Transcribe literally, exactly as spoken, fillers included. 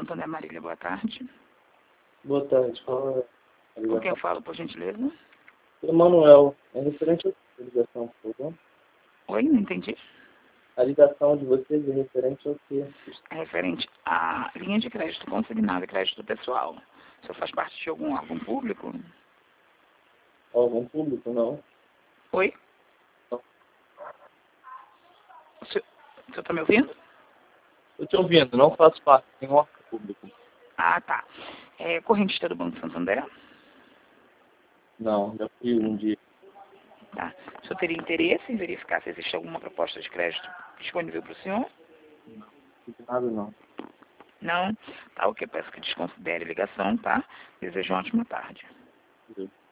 Santander, Marília, boa tarde. Boa tarde, fala a Com quem eu ligação. falo, por gentileza? Emanuel, é referente à ligação, por favor? Oi, não entendi. A ligação de vocês é referente ao quê? É referente à linha de crédito consignada e crédito pessoal. O senhor faz parte de algum órgão público? Órgão público, não? Oi? Não. O senhor está me ouvindo? Estou te ouvindo, não faço parte, tem órgão público. Ah, tá. É correntista do Banco Santander? Não, já fui um dia. Tá. O senhor teria interesse em verificar se existe alguma proposta de crédito disponível para o senhor? Não, não tem nada não. Não? Tá, ok. Peço que desconsidere a ligação, tá? Desejo uma ótima tarde. Entendeu?